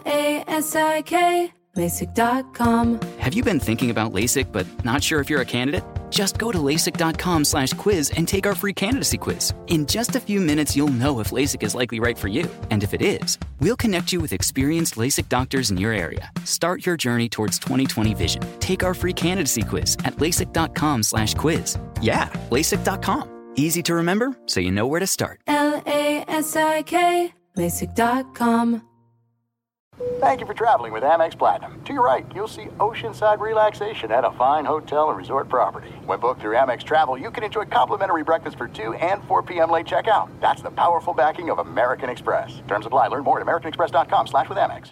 LASIK, LASIK.com. Have you been thinking about LASIK but not sure if you're a candidate? Just go to LASIK.com/quiz and take our free candidacy quiz. In just a few minutes, you'll know if LASIK is likely right for you. And if it is, we'll connect you with experienced LASIK doctors in your area. Start your journey towards 20/20 vision. Take our free candidacy quiz at LASIK.com/quiz. Yeah, LASIK.com. Easy to remember, so you know where to start. LASIK, LASIK.com. Thank you for traveling with Amex Platinum. To your right, you'll see oceanside relaxation at a fine hotel and resort property. When booked through Amex Travel, you can enjoy complimentary breakfast for 2 and 4 p.m. late checkout. That's the powerful backing of American Express. Terms apply. Learn more at americanexpress.com/withAmex.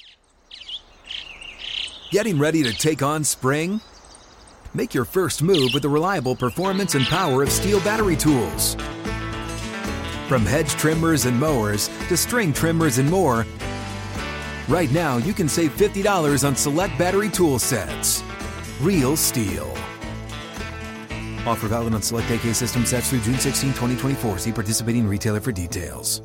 Getting ready to take on spring? Make your first move with the reliable performance and power of Steel battery tools. From hedge trimmers and mowers to string trimmers and more, right now, you can save $50 on select battery tool sets. Real Steel. Offer valid on select AK system sets through June 16, 2024. See participating retailer for details.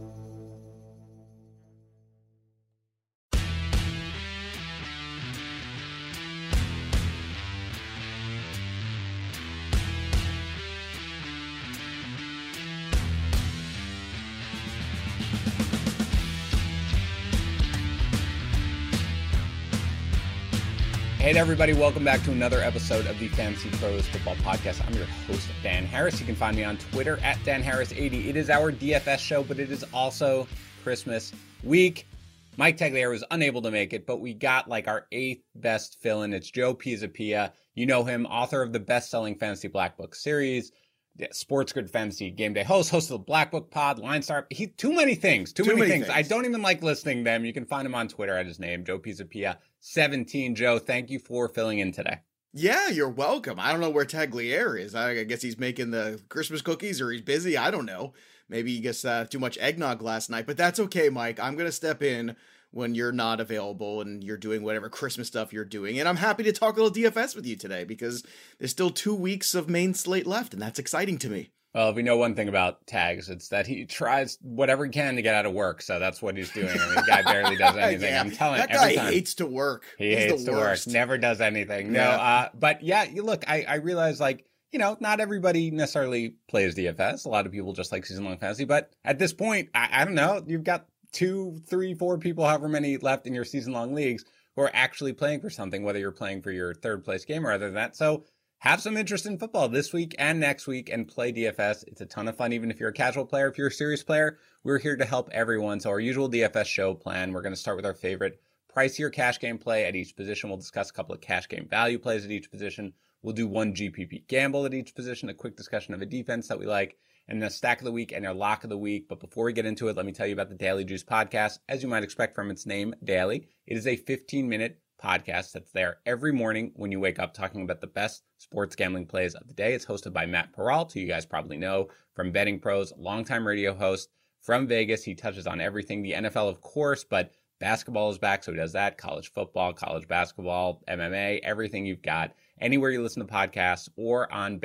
Hey everybody, welcome back to another episode of the Fantasy Pros Football Podcast. I'm your host, Dan Harris. You can find me on Twitter at DanHarris80. It is our DFS show, but it is also Christmas week. Mike Tagliere was unable to make it, but we got like our 8th best fill-in. It's Joe Pisapia. You know him, author of the best-selling Fantasy Black Book series, Sports Grid Fantasy Game Day host of the Black Book Pod, Line Star. Too many things. I don't even like listing them. You can find him on Twitter at his name, Joe Pisapia 17. Joe, thank you for filling in today. Yeah, you're welcome. I don't know where Tagliere is. I guess he's making the Christmas cookies or he's busy. I don't know. Maybe he gets too much eggnog last night, but that's okay, Mike. I'm going to step in when you're not available and you're doing whatever Christmas stuff you're doing. And I'm happy to talk a little DFS with you today because there's still 2 weeks of main slate left, and that's exciting to me. Well, if we know one thing about Tags, it's that he tries whatever he can to get out of work. So that's what he's doing. I mean, the guy barely does anything. Yeah, I'm telling you, that guy hates to work. He hates to work. Never does anything. No, but yeah, you look, I realize like, you know, not everybody necessarily plays DFS. A lot of people just like season-long fantasy. But at this point, I don't know, you've got 2, 3, 4 people, however many left in your season-long leagues who are actually playing for something, whether you're playing for your third place game or other than that. So have some interest in football this week and next week and play DFS. It's a ton of fun, even if you're a casual player. If you're a serious player, we're here to help everyone. So our usual DFS show plan, we're going to start with our favorite pricier cash game play at each position. We'll discuss a couple of cash game value plays at each position. We'll do one GPP gamble at each position, a quick discussion of a defense that we like, and a stack of the week and our lock of the week. But before we get into it, let me tell you about the Daily Juice podcast. As you might expect from its name, Daily, it is a 15-minute podcast that's there every morning when you wake up, talking about the best sports gambling plays of the day. It's hosted by Matt Peralt, who you guys probably know from Betting Pros, longtime radio host from Vegas. He touches on everything, the NFL, of course, but basketball is back, so he does that. College football, college basketball, MMA, everything you've got. Anywhere you listen to podcasts or on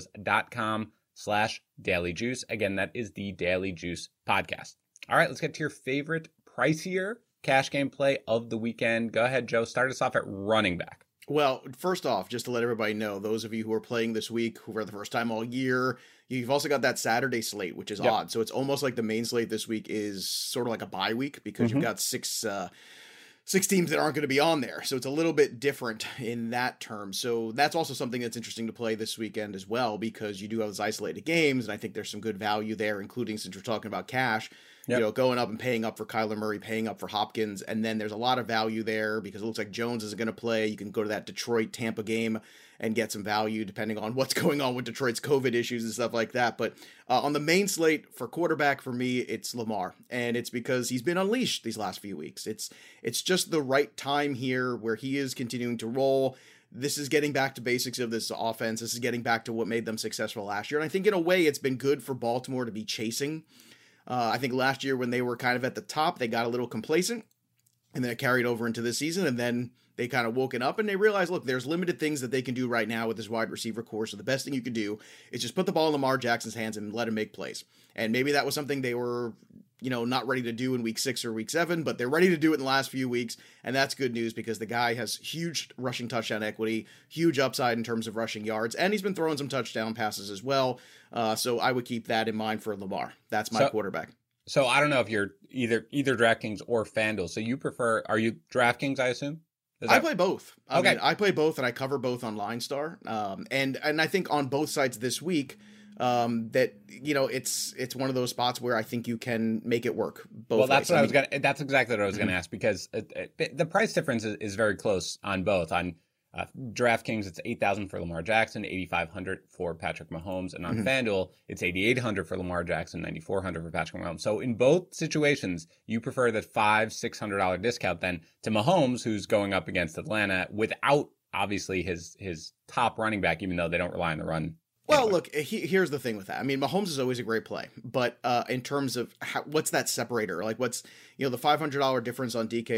bettingpros.com/Daily Juice. Again, that is the Daily Juice podcast. All right, let's get to your favorite pricier cash game play of the weekend. Go ahead, Joe. Start us off at running back. Well, first off, just to let everybody know, those of you who are playing this week, who for the first time all year, you've also got that Saturday slate, which is odd. So it's almost like the main slate this week is sort of like a bye week because you've got six teams that aren't going to be on there. So it's a little bit different in that term. So that's also something that's interesting to play this weekend as well, because you do have those isolated games. And I think there's some good value there, including since we're talking about cash, you know, going up and paying up for Kyler Murray, paying up for Hopkins. And then there's a lot of value there because it looks like Jones is going to play. You can go to that Detroit-Tampa game and get some value depending on what's going on with Detroit's COVID issues and stuff like that. But on the main slate for quarterback, for me, it's Lamar. And it's because he's been unleashed these last few weeks. It's just the right time here where he is continuing to roll. This is getting back to basics of this offense. This is getting back to what made them successful last year. And I think in a way it's been good for Baltimore to be chasing. I think last year when they were kind of at the top, they got a little complacent. And then it carried over into this season, and then they kind of woken up and they realized, look, there's limited things that they can do right now with this wide receiver core. So the best thing you can do is just put the ball in Lamar Jackson's hands and let him make plays. And maybe that was something they were, not ready to do in week 6 or week 7, but they're ready to do it in the last few weeks. And that's good news because the guy has huge rushing touchdown equity, huge upside in terms of rushing yards, and he's been throwing some touchdown passes as well. So I would keep that in mind for Lamar. That's my quarterback. So I don't know if you're either DraftKings or FanDuel. So you prefer, are you DraftKings, I assume? I play both. Okay. I play both and I cover both on LineStar. And I think on both sides this week, that, it's one of those spots where I think you can make it work both that's ways. That's exactly what I was going to ask, because the price difference is very close on both. On DraftKings, it's $8,000 for Lamar Jackson, $8,500 for Patrick Mahomes, and on FanDuel, it's $8,800 for Lamar Jackson, $9,400 for Patrick Mahomes. So in both situations, you prefer the $500-$600 discount then to Mahomes, who's going up against Atlanta without obviously his top running back, even though they don't rely on the run. Well, look, here's the thing with that. I mean, Mahomes is always a great play, but in terms of what's that separator? Like, what's the $500 difference on DK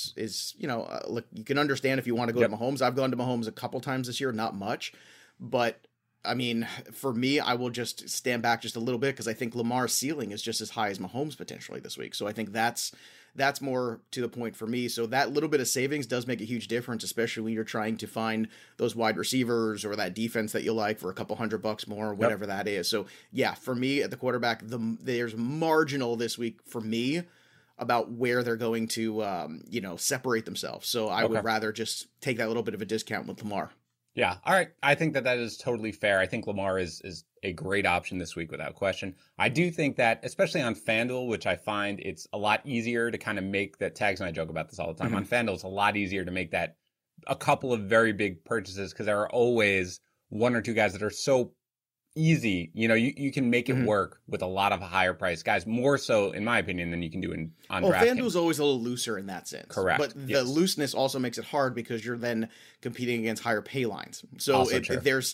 is look, you can understand if you want to go to Mahomes. I've gone to Mahomes a couple times this year, not much, but I mean, for me, I will just stand back just a little bit because I think Lamar's ceiling is just as high as Mahomes potentially this week. So I think that's more to the point for me. So that little bit of savings does make a huge difference, especially when you're trying to find those wide receivers or that defense that you like for a couple $100 more or whatever that is. So yeah, for me at the quarterback, there's marginal this week for me about where they're going to, separate themselves. So I would rather just take that little bit of a discount with Lamar. Yeah. All right. I think that is totally fair. I think Lamar is a great option this week without question. I do think that, especially on FanDuel, which I find it's a lot easier to kind of make that, Tags and I joke about this all the time. On FanDuel, it's a lot easier to make that a couple of very big purchases because there are always one or two guys that are so easy. You can make it work with a lot of higher price guys, more so, in my opinion, than you can do on DraftKings. FanDuel's always a little looser in that sense. Correct. But the looseness also makes it hard because you're then competing against higher pay lines. So there's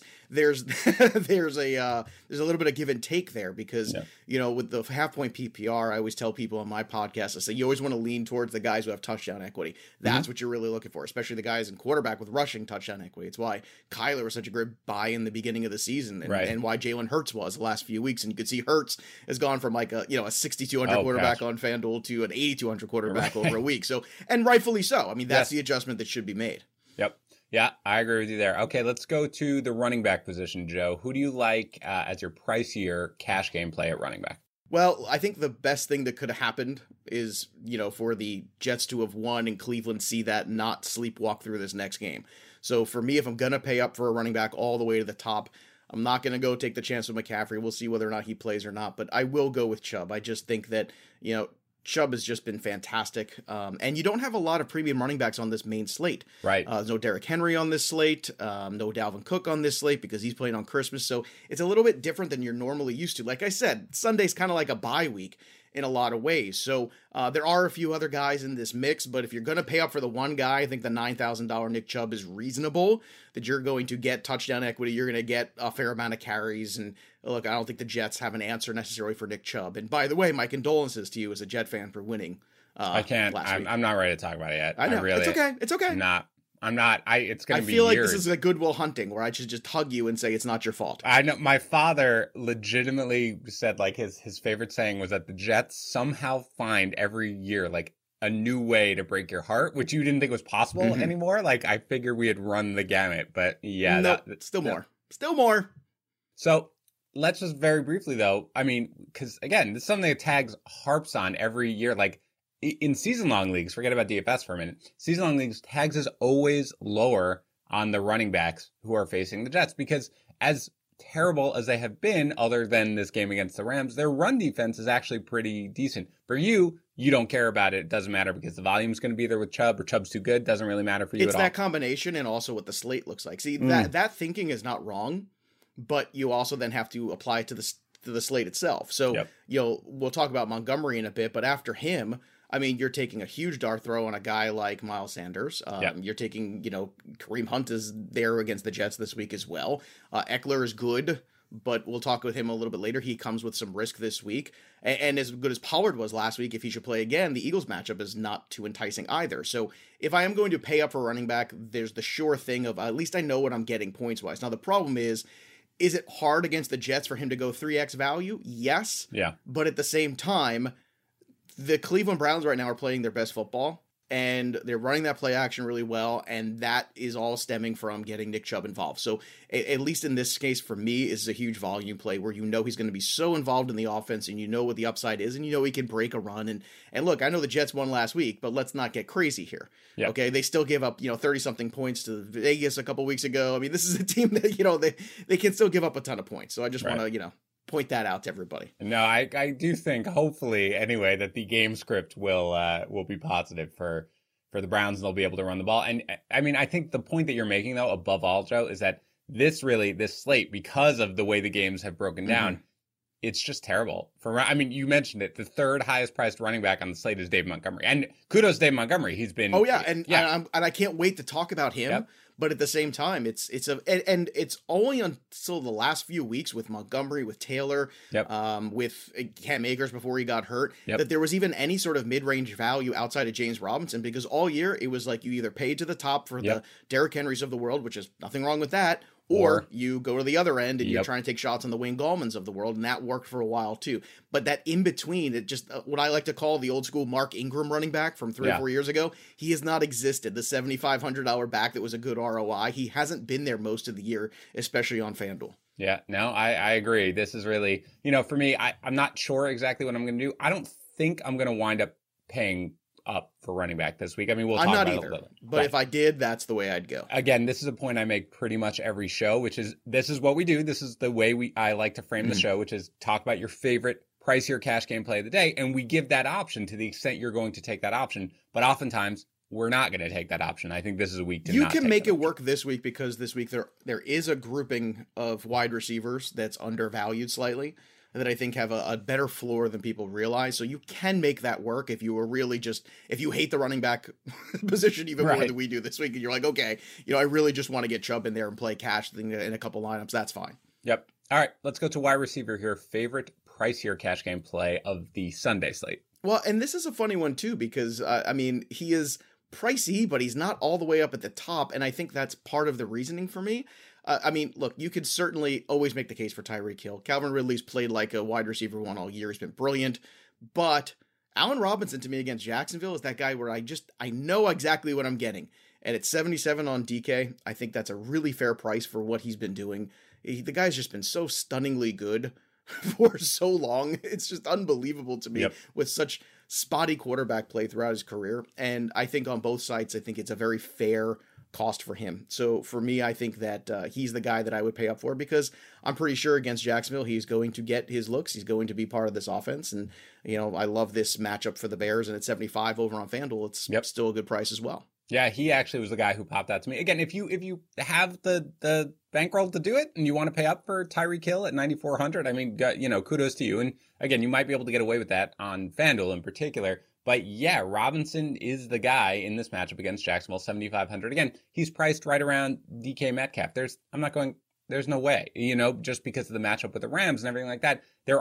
a little bit of give and take there because, with the half point PPR, I always tell people on my podcast, I say, you always want to lean towards the guys who have touchdown equity. That's what you're really looking for, especially the guys in quarterback with rushing touchdown equity. It's why Kyler was such a great buy in the beginning of the season and why Jalen Hurts was the last few weeks. And you could see Hurts has gone from like a 6,200 quarterback on FanDuel to an 8,200 quarterback over a week. So, and rightfully so. I mean, that's the adjustment that should be made. Yep. Yeah, I agree with you there. Okay, let's go to the running back position, Joe. Who do you like as your pricier cash game play at running back? Well, I think the best thing that could have happened is, for the Jets to have won and Cleveland see that not sleepwalk through this next game. So for me, if I'm going to pay up for a running back all the way to the top, I'm not going to go take the chance with McCaffrey. We'll see whether or not he plays or not, but I will go with Chubb. I just think that, Chubb has just been fantastic. And you don't have a lot of premium running backs on this main slate. Right. There's no Derrick Henry on this slate. No Dalvin Cook on this slate because he's playing on Christmas. So it's a little bit different than you're normally used to. Like I said, Sunday's kind of like a bye week in a lot of ways. So there are a few other guys in this mix, but if you're going to pay up for the one guy, I think the $9,000 Nick Chubb is reasonable, that you're going to get touchdown equity. You're going to get a fair amount of carries. And look, I don't think the Jets have an answer necessarily for Nick Chubb. And by the way, my condolences to you as a Jet fan for winning. I can't. I'm not ready to talk about it yet. I know. It's okay. It's okay. I'm not. It's going to be I feel like years. this is a Goodwill Hunting where I should just hug you and say it's not your fault. I know my father legitimately said like his favorite saying was that the Jets somehow find every year like a new way to break your heart, which you didn't think was possible anymore. Like I figured we had run the gamut, but yeah, no, still more. So let's just very briefly though. I mean, because again, this is something that Tags harps on every year. Like in season-long leagues, forget about DFS for a minute. Season-long leagues, Tags is always lower on the running backs who are facing the Jets because as terrible as they have been, other than this game against the Rams, their run defense is actually pretty decent. For you, you don't care about it. It doesn't matter because the volume's going to be there with Chubb or Chubb's too good. Doesn't really matter for you at all. It's that combination and also what the slate looks like. See, that thinking is not wrong, but you also then have to apply it to the slate itself. So, we'll talk about Montgomery in a bit, but after him, I mean, you're taking a huge dart throw on a guy like Miles Sanders. You're taking, Kareem Hunt is there against the Jets this week as well. Eckler is good. but we'll talk with him a little bit later. He comes with some risk this week. And as good as Pollard was last week, if he should play again, the Eagles matchup is not too enticing either. So if I am going to pay up for running back, there's the sure thing of at least I know what I'm getting points-wise. Now, the problem is it hard against the Jets for him to go 3x value? Yes. Yeah. But at the same time, the Cleveland Browns right now are playing their best football, and they're running that play action really well, and that is all stemming from getting Nick Chubb involved. So at least in this case, for me, is a huge volume play where you know he's going to be so involved in the offense, and you know what the upside is, and you know he can break a run. And look, I know the Jets won last week, but let's not get crazy here. Yep. Okay, they still give up 30-something points to Vegas a couple weeks ago. I mean, this is a team that they can still give up a ton of points. So I just want to point that out to everybody. No, I do think, hopefully, anyway, that the game script will be positive for the Browns, and they'll be able to run the ball. And I mean, I think the point that you're making, though, above all, Joe, is that this slate, because of the way the games have broken down, it's just terrible. You mentioned it. The third highest priced running back on the slate is Dave Montgomery, and kudos to Dave Montgomery. He's been and I can't wait to talk about him. Yep. But at the same time, it's only until the last few weeks with Montgomery, with Taylor, with Cam Akers before he got hurt, that there was even any sort of mid-range value outside of James Robinson, because all year it was like you either paid to the top for the Derrick Henrys of the world, which is nothing wrong with that, or you go to the other end and you're trying to take shots on the Wayne Gallmans of the world, and that worked for a while too. But that in between, it just what I like to call the old school Mark Ingram running back from 3 or 4 years ago, he has not existed. The $7,500 back that was a good ROI, he hasn't been there most of the year, especially on FanDuel. Yeah, no, I agree. This is really, for me, I'm not sure exactly what I'm going to do. I don't think I'm going to wind up paying up for running back this week. I mean, we'll talk about it a little bit. But if I did, that's the way I'd go. Again, this is a point I make pretty much every show, which is this is what we do. This is the way I like to frame the show, which is talk about your favorite pricier cash game play of the day. And we give that option to the extent you're going to take that option. But oftentimes we're not going to take that option. I think this is a week to you can make it work this week, because this week there is a grouping of wide receivers that's undervalued slightly, that I think have a better floor than people realize. So you can make that work if you were really if you hate the running back position even more than we do this week, and you're like, okay, I really just want to get Chubb in there and play cash in a couple lineups. That's fine. Yep. All right, let's go to wide receiver here. Favorite pricier cash game play of the Sunday slate. Well, and this is a funny one too, because he is pricey, but he's not all the way up at the top. And I think that's part of the reasoning for me. Look, you could certainly always make the case for Tyreek Hill. Calvin Ridley's played like a wide receiver one all year. He's been brilliant. But Allen Robinson, to me, against Jacksonville, is that guy where I know exactly what I'm getting. And at 77 on DK, I think that's a really fair price for what he's been doing. The guy's just been so stunningly good for so long. It's just unbelievable to me with such spotty quarterback play throughout his career. And I think on both sides, I think it's a very fair cost for him. So for me, I think that he's the guy that I would pay up for, because I'm pretty sure against Jacksonville, he's going to get his looks. He's going to be part of this offense. And, I love this matchup for the Bears, and at 75 over on FanDuel, it's still a good price as well. Yeah, he actually was the guy who popped out to me. Again, if you have the bankroll to do it and you want to pay up for Tyreek Hill at 9,400, I mean, kudos to you. And again, you might be able to get away with that on FanDuel in particular. But yeah, Robinson is the guy in this matchup against Jacksonville, 7,500. Again, he's priced right around DK Metcalf. There's no way, just because of the matchup with the Rams and everything like that.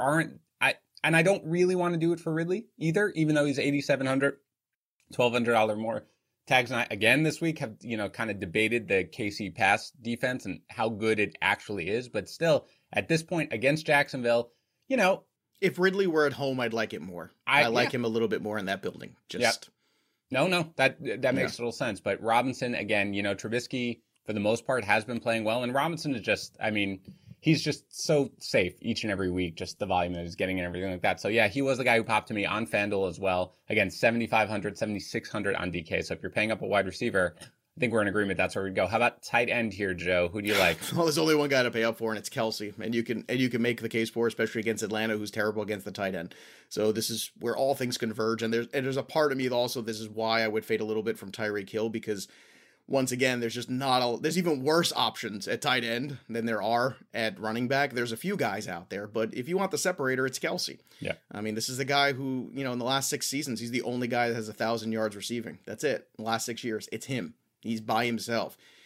I don't really want to do it for Ridley either, even though he's 8,700, $1,200 more. Tags and I, again, this week have, kind of debated the KC pass defense and how good it actually is. But still, at this point against Jacksonville, if Ridley were at home, I'd like it more. I like him a little bit more in that building. No, that makes total sense. But Robinson, again, Trubisky, for the most part, has been playing well. And Robinson is just, he's just so safe each and every week, just the volume that he's getting and everything like that. So yeah, he was the guy who popped to me on FanDuel as well. Again, 7,500, 7,600 on DK. So if you're paying up a wide receiver, I think we're in agreement. That's where we'd go. How about tight end here, Joe? Who do you like? Well, there's only one guy to pay up for, and it's Kelsey. And you can make the case for, especially against Atlanta, who's terrible against the tight end. So this is where all things converge. And there's a part of me that also, this is why I would fade a little bit from Tyreek Hill, because once again, there's just there's even worse options at tight end than there are at running back. There's a few guys out there, but if you want the separator, it's Kelsey. Yeah. This is the guy who, in the last 6 seasons, he's the only guy that has 1,000 yards receiving. That's it. In the last 6 years, it's him. He's by himself.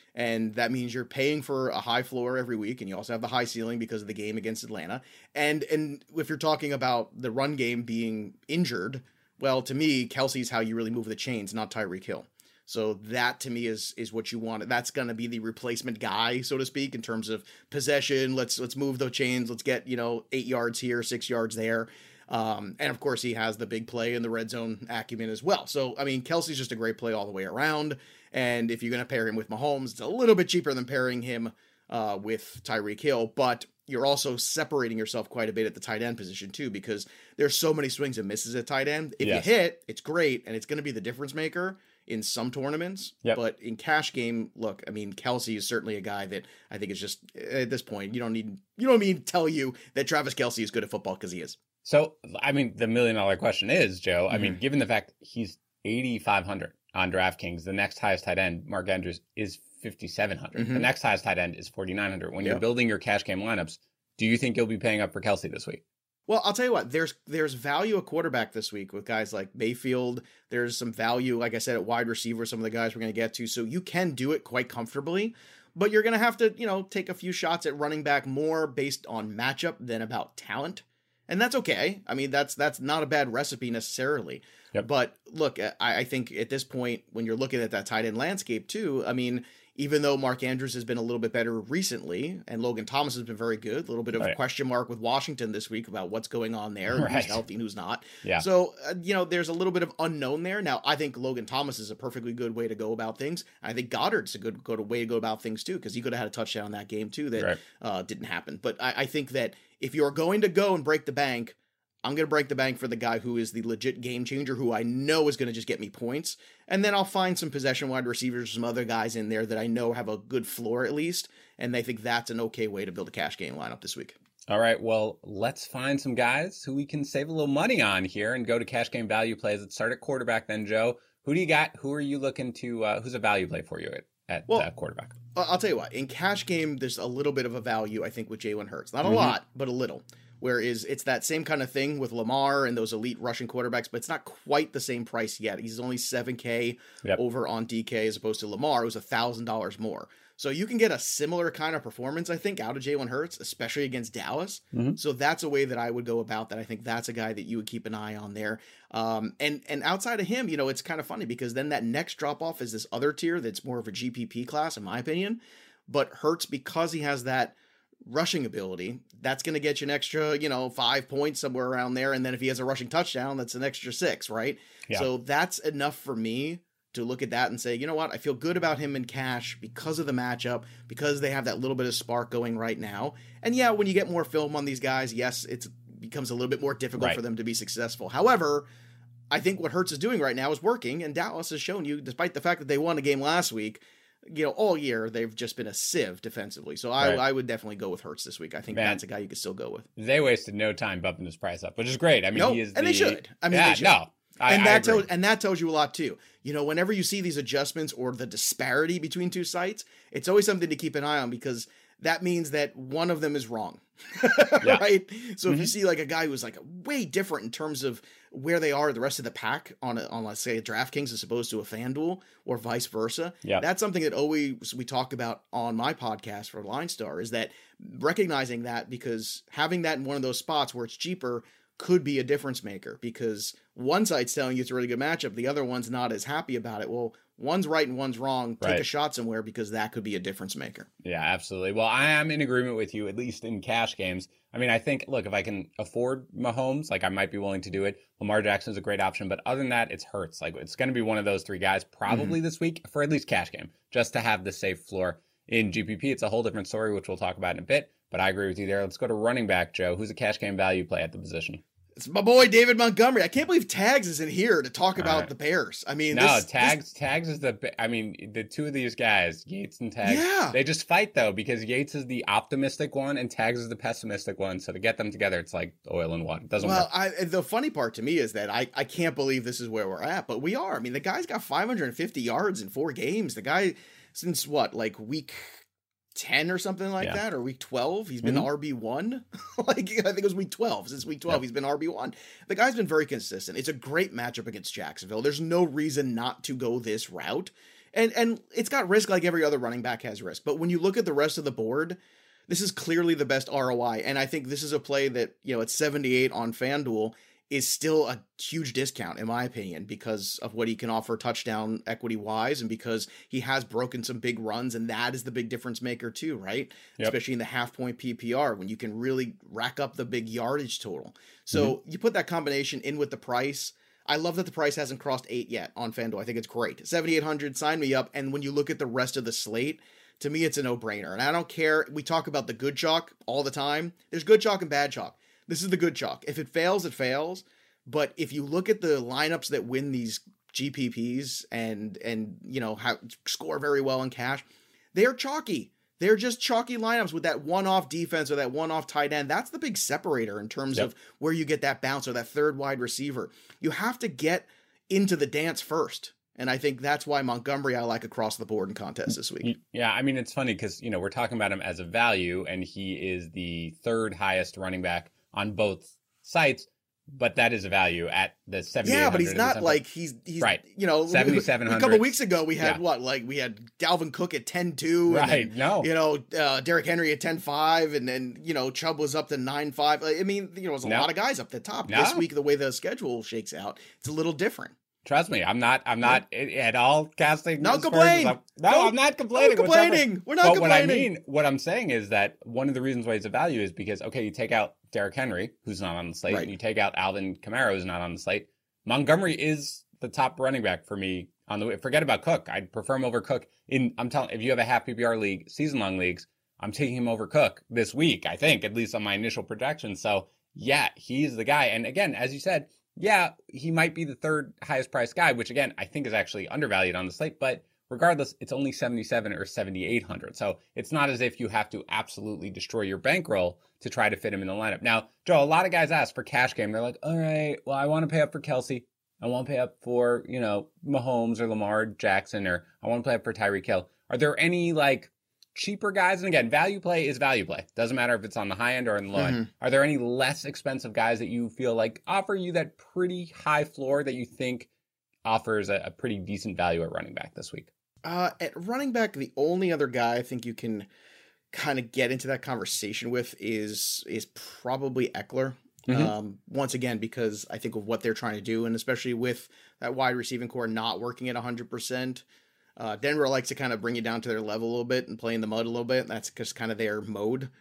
And that means you're paying for a high floor every week, and you also have the high ceiling because of the game against Atlanta. And if you're talking about the run game being injured, well, to me, Kelce's how you really move the chains, not Tyreek Hill. So that to me is what you want. That's going to be the replacement guy, so to speak, in terms of possession. Let's move the chains. Let's get 8 yards here, 6 yards there. And of course, he has the big play in the red zone acumen as well. So I mean, Kelce's just a great play all the way around. And if you're going to pair him with Mahomes, it's a little bit cheaper than pairing him with Tyreek Hill, but you're also separating yourself quite a bit at the tight end position too, because there's so many swings and misses at tight end. If you hit, it's great, and it's going to be the difference maker in some tournaments. But in cash game, look, I mean, Kelce is certainly a guy that I think is just, at this point, you don't need me to tell you that Travis Kelce is good at football, because he is. So, I mean, the $1 million question is, Joe, I mean, given the fact he's 8,500 on DraftKings, the next highest tight end, Mark Andrews, is 5,700. The next highest tight end is 4,900. When you're building your cash game lineups, do you think you'll be paying up for Kelce this week? Well, I'll tell you what, there's value at quarterback this week with guys like Mayfield. There's some value, like I said, at wide receiver, some of the guys we're going to get to. So you can do it quite comfortably, but you're going to have to, take a few shots at running back more based on matchup than about talent. And that's okay. I mean, that's not a bad recipe necessarily. But look, I think at this point, when you're looking at that tight end landscape too, I mean, even though Mark Andrews has been a little bit better recently, and Logan Thomas has been very good, a little bit of a question mark with Washington this week about what's going on there, who's healthy and who's not. So, there's a little bit of unknown there. Now, I think Logan Thomas is a perfectly good way to go about things. I think Goddard's a good way to go about things too, because he could have had a touchdown in that game too that didn't happen. But I think that if you're going to go and break the bank, I'm going to break the bank for the guy who is the legit game changer, who I know is going to just get me points. And then I'll find some possession wide receivers, some other guys in there that I know have a good floor at least. And I think that's an okay way to build a cash game lineup this week. All right, well, let's find some guys who we can save a little money on here and go to cash game value plays. Let's start at quarterback then, Joe. Who do you got? Who are you looking to, who's a value play for you at quarterback? I'll tell you what, in cash game, there's a little bit of a value, I think, with Jalen Hurts. Not a lot, but a little. Whereas it's that same kind of thing with Lamar and those elite rushing quarterbacks, but it's not quite the same price yet. He's only $7,000 over on DK as opposed to Lamar, who's $1,000 more. So you can get a similar kind of performance, I think, out of Jalen Hurts, especially against Dallas. So that's a way that I would go about that. I think that's a guy that you would keep an eye on there. And outside of him, it's kind of funny because then that next drop off is this other tier that's more of a GPP class, in my opinion. But Hurts, because he has that rushing ability, that's going to get you an extra, 5 points somewhere around there. And then if he has a rushing touchdown, that's an extra 6, right? So that's enough for me to look at that and say, you know what, I feel good about him in cash because of the matchup, because they have that little bit of spark going right now. And yeah, when you get more film on these guys, yes, it becomes a little bit more difficult for them to be successful. However, I think what Hurts is doing right now is working, and Dallas has shown you, despite the fact that they won a game last week, all year, they've just been a sieve defensively. So I would definitely go with Hurts this week. I think that's a guy you could still go with. They wasted no time bumping his price up, which is great. I mean, he is they should. I mean, they should. That tells you a lot too. Whenever you see these adjustments or the disparity between two sites, it's always something to keep an eye on, because that means that one of them is wrong. Right? So if you see like a guy who's like way different in terms of where they are the rest of the pack on let's say a DraftKings as opposed to a FanDuel or vice versa, that's something that always we talk about on my podcast for Line Star, is that recognizing that, because having that in one of those spots where it's cheaper could be a difference maker, because one site's telling you it's a really good matchup, the other one's not as happy about it. Well, one's right and one's wrong. Take a shot somewhere, because that could be a difference maker. Yeah, absolutely. Well, I am in agreement with you, at least in cash games. I mean, I think, look, if I can afford Mahomes, I might be willing to do it. Lamar Jackson's a great option, but other than that, it's Hurts. It's going to be one of those three guys probably this week for at least cash game, just to have the safe floor. In GPP, it's a whole different story, which we'll talk about in a bit, but I agree with you there. Let's go to running back, Joe. Who's a cash game value play at the position? It's my boy David Montgomery. I can't believe Tags isn't here to talk about the Bears. I mean, Tags is the two of these guys, Yates and Tags, they just fight though, because Yates is the optimistic one and Tags is the pessimistic one. So to get them together, it's like oil and water. It doesn't work. The funny part to me is that I can't believe this is where we're at, but we are. I mean, the guy's got 550 yards in 4 games. The guy, since week 10 or something like that, or week 12, he's been RB1. I think it was week 12. Since week 12, he's been RB1. The guy's been very consistent. It's a great matchup against Jacksonville. There's no reason not to go this route. And it's got risk like every other running back has risk. But when you look at the rest of the board, this is clearly the best ROI. And I think this is a play that, at 78 on FanDuel is still a huge discount, in my opinion, because of what he can offer touchdown equity-wise and because he has broken some big runs, and that is the big difference maker too, right? Yep. Especially in the half-point PPR, when you can really rack up the big yardage total. So you put that combination in with the price. I love that the price hasn't crossed 8 yet on FanDuel. I think it's great. 7,800, sign me up. And when you look at the rest of the slate, to me, it's a no-brainer. And I don't care. We talk about the good chalk all the time. There's good chalk and bad chalk. This is the good chalk. If it fails, it fails. But if you look at the lineups that win these GPPs and score very well in cash, they're chalky. They're just chalky lineups with that one-off defense or that one-off tight end. That's the big separator in terms of where you get that bounce or that third wide receiver. You have to get into the dance first. And I think that's why Montgomery I like across the board in contests this week. Yeah, I mean, it's funny because, we're talking about him as a value, and he is the third highest running back on both sites, but that is a value at the 7,800. Yeah, but he's not like he's right. 7,700. A couple of weeks ago we had we had Dalvin Cook at 10-2. Right. And then, Derrick Henry at 10-5, and then Chubb was up to 9-5. I mean, there's a lot of guys up the top. This week, the way the schedule shakes out, it's a little different. Trust me, I'm not at all casting. No complain. I'm not complaining. No complaining. We're not complaining. What I'm saying is that one of the reasons why it's a value is because, you take out Derrick Henry, who's not on the slate, and you take out Alvin Kamara, who's not on the slate. Montgomery is the top running back for me on the way. Forget about Cook. I'd prefer him over Cook. I'm telling, if you have a half PPR league, season-long leagues, I'm taking him over Cook this week, I think, at least on my initial projection. So, yeah, he's the guy. And again, as you said, yeah, he might be the third highest priced guy, which again, I think is actually undervalued on the slate, but regardless, it's only 7,700 or 7,800. So it's not as if you have to absolutely destroy your bankroll to try to fit him in the lineup. Now, Joe, a lot of guys ask for cash game. They're like, all right, well, I want to pay up for Kelsey. I want to pay up for, Mahomes or Lamar Jackson, or I want to pay up for Tyreek Hill. Are there any cheaper guys? And again, value play is value play. Doesn't matter if it's on the high end or on the low end. Are there any less expensive guys that you feel like offer you that pretty high floor that you think offers a pretty decent value at running back this week? At running back, the only other guy I think you can kind of get into that conversation with is probably Eckler. Once again, because I think of what they're trying to do, and especially with that wide receiving core not working at 100%. Denver likes to kind of bring you down to their level a little bit and play in the mud a little bit. That's just kind of their mode.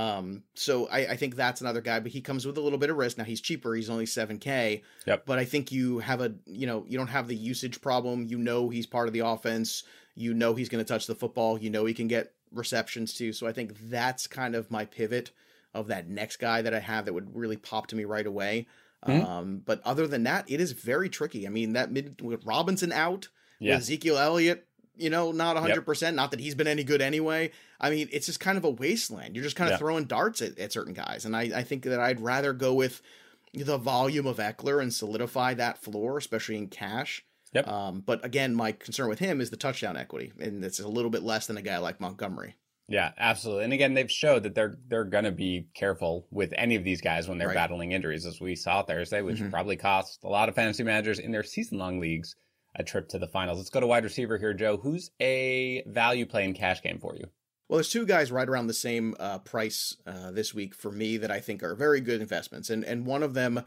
So I think that's another guy, but he comes with a little bit of risk. Now he's cheaper. He's only 7K, but I think you have you don't have the usage problem. He's part of the offense. He's going to touch the football. He can get receptions too. So I think that's kind of my pivot of that next guy that I have that would really pop to me right away. But other than that, it is very tricky. I mean, with Robinson out, with Ezekiel Elliott, not 100%, not that he's been any good anyway. I mean, it's just kind of a wasteland. You're just kind of throwing darts at certain guys. And I think that I'd rather go with the volume of Eckler and solidify that floor, especially in cash. But again, my concern with him is the touchdown equity, and it's a little bit less than a guy like Montgomery. Yeah, absolutely. And again, they've showed that they're going to be careful with any of these guys when they're battling injuries, as we saw Thursday, which probably cost a lot of fantasy managers in their season-long leagues a trip to the finals. Let's go to wide receiver here, Joe. Who's a value play in cash game for you? Well, there's two guys right around the same price this week for me that I think are very good investments. And one of them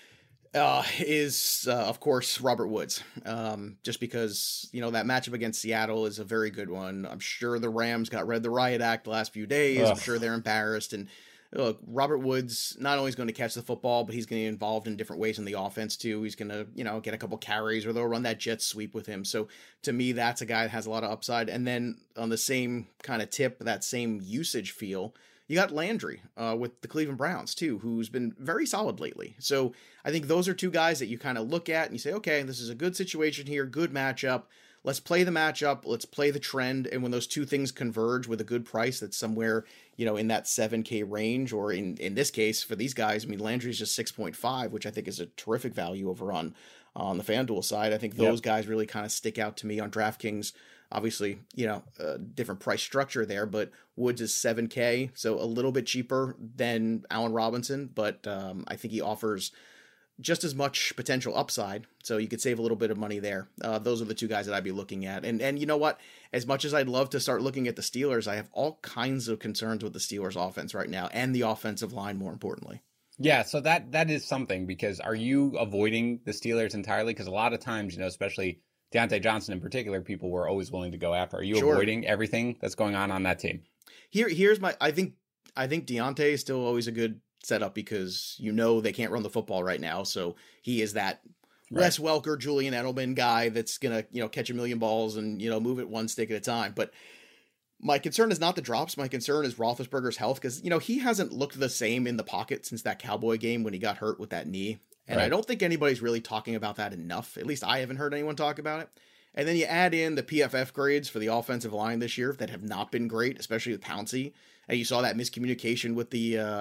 is, of course, Robert Woods. Just because, that matchup against Seattle is a very good one. I'm sure the Rams got rid of the riot act the last few days. I'm sure they're embarrassed. And look, Robert Woods not only is going to catch the football, but he's going to get involved in different ways in the offense too. He's going to, get a couple carries, or they'll run that jet sweep with him. So to me, that's a guy that has a lot of upside. And then on the same kind of tip, that same usage feel, you got Landry with the Cleveland Browns too, who's been very solid lately. So I think those are two guys that you kind of look at and you say, okay, this is a good situation here, good matchup. Let's play the matchup. Let's play the trend. And when those two things converge with a good price that's somewhere, in that 7K range, or in this case for these guys, I mean, Landry's just 6.5, which I think is a terrific value over on the FanDuel side. I think those guys really kind of stick out to me on DraftKings. Obviously, different price structure there, but Woods is 7K, so a little bit cheaper than Allen Robinson, but I think he offers just as much potential upside. So you could save a little bit of money there. Those are the two guys that I'd be looking at. And you know what? As much as I'd love to start looking at the Steelers, I have all kinds of concerns with the Steelers offense right now, and the offensive line, more importantly. Yeah, so that is something, because are you avoiding the Steelers entirely? Because a lot of times, especially Deontay Johnson in particular, people were always willing to go after. Are you avoiding everything that's going on that team? Here's my, I think Deontay is still always a good setup, because they can't run the football right now. So he is that Wes Welker, Julian Edelman guy that's going to, catch a million balls and, move it one stick at a time. But my concern is not the drops. My concern is Roethlisberger's health, because, he hasn't looked the same in the pocket since that Cowboy game when he got hurt with that knee. And I don't think anybody's really talking about that enough. At least I haven't heard anyone talk about it. And then you add in the PFF grades for the offensive line this year that have not been great, especially with Pouncey. And you saw that miscommunication with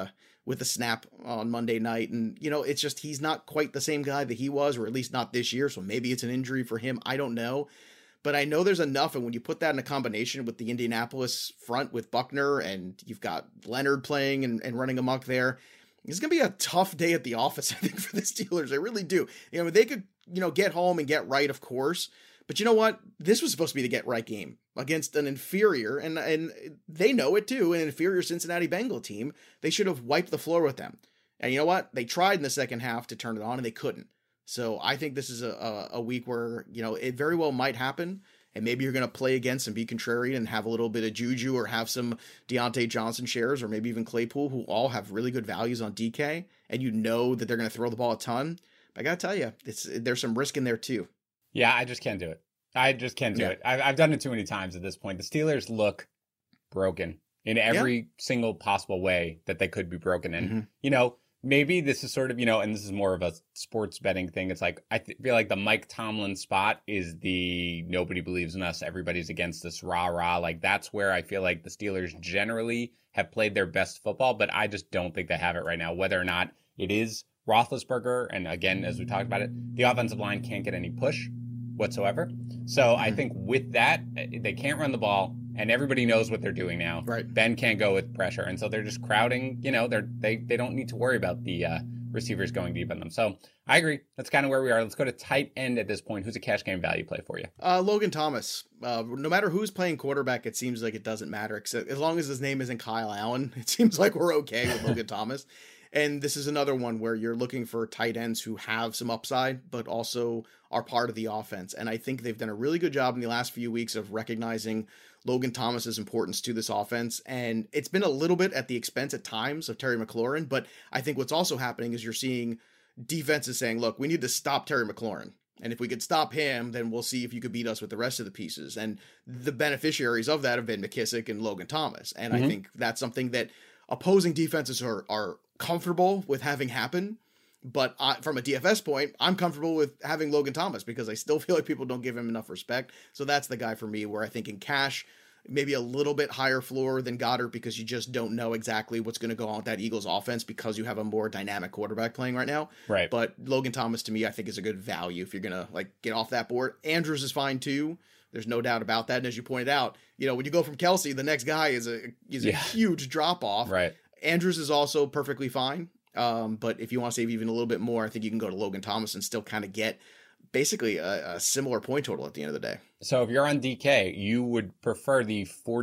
the snap on Monday night. And, it's just, he's not quite the same guy that he was, or at least not this year. So maybe it's an injury for him. I don't know. But I know there's enough. And when you put that in a combination with the Indianapolis front with Buckner, and you've got Leonard playing and running amok there, it's going to be a tough day at the office, I think, for the Steelers. I really do. They could, get home and get right, of course. But you know what? This was supposed to be the get right game against an inferior, and they know it too, an inferior Cincinnati Bengal team. They should have wiped the floor with them. And you know what? They tried in the second half to turn it on, and they couldn't. So I think this is a week where, it very well might happen. And maybe you're going to play against and be contrarian and have a little bit of Juju, or have some Deontay Johnson shares, or maybe even Claypool, who all have really good values on DK. And that they're going to throw the ball a ton. But I got to tell you, there's some risk in there too. Yeah, I just can't do it. I just can't do it. I've done it too many times at this point. The Steelers look broken in every single possible way that they could be broken in. Mm-hmm. Maybe this is sort of, and this is more of a sports betting thing. It's like, I feel like the Mike Tomlin spot is the nobody believes in us, everybody's against us, rah-rah. Like, that's where I feel like the Steelers generally have played their best football, but I just don't think they have it right now. Whether or not it is Roethlisberger, and again, as we talked about it, the offensive line can't get any push whatsoever. So I think with that, they can't run the ball, and everybody knows what they're doing now. Right. Ben can't go with pressure, and so they're just crowding. They don't need to worry about the receivers going deep on them. So I agree. That's kind of where we are. Let's go to tight end at this point. Who's a cash game value play for you? Logan Thomas. No matter who's playing quarterback, it seems like it doesn't matter. Except as long as his name isn't Kyle Allen, it seems like we're okay with Logan Thomas. And this is another one where you're looking for tight ends who have some upside, but also are part of the offense. And I think they've done a really good job in the last few weeks of recognizing Logan Thomas's importance to this offense. And it's been a little bit at the expense at times of Terry McLaurin. But I think what's also happening is you're seeing defenses saying, look, we need to stop Terry McLaurin. And if we could stop him, then we'll see if you could beat us with the rest of the pieces. And the beneficiaries of that have been McKissick and Logan Thomas. And I think that's something that opposing defenses are comfortable with having happen. But from a DFS point, I'm comfortable with having Logan Thomas, because I still feel like people don't give him enough respect. So that's the guy for me, where I think in cash, maybe a little bit higher floor than Goddard, because you just don't know exactly what's going to go on with that Eagles offense, because you have a more dynamic quarterback playing right now. Right. But Logan Thomas, to me, I think is a good value if you're going to get off that board. Andrews is fine too. There's no doubt about that. And as you pointed out, when you go from Kelsey, the next guy is a huge drop off. Right. Andrews is also perfectly fine. But if you want to save even a little bit more, I think you can go to Logan Thomas and still kind of get basically a similar point total at the end of the day. So if you're on DK, you would prefer the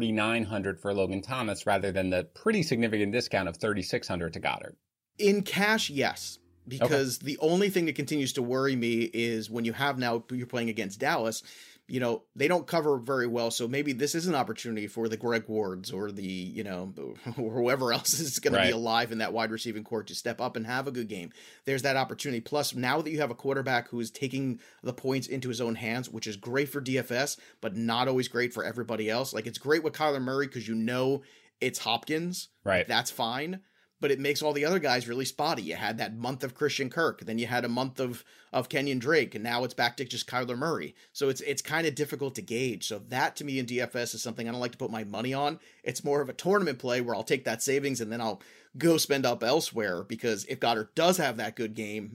4,900 for Logan Thomas rather than the pretty significant discount of 3,600 to Goddard. In cash, yes. Because the only thing that continues to worry me is when you're playing against Dallas, they don't cover very well. So maybe this is an opportunity for the Greg Wards or the, or whoever else is going to be alive in that wide receiving court to step up and have a good game. There's that opportunity. Plus, now that you have a quarterback who is taking the points into his own hands, which is great for DFS, but not always great for everybody else. Like, it's great with Kyler Murray because it's Hopkins. Right. That's fine. But it makes all the other guys really spotty. You had that month of Christian Kirk, then you had a month of Kenyon Drake, and now it's back to just Kyler Murray. So it's kind of difficult to gauge. So that, to me, in DFS is something I don't like to put my money on. It's more of a tournament play where I'll take that savings and then I'll go spend up elsewhere, because if Goddard does have that good game,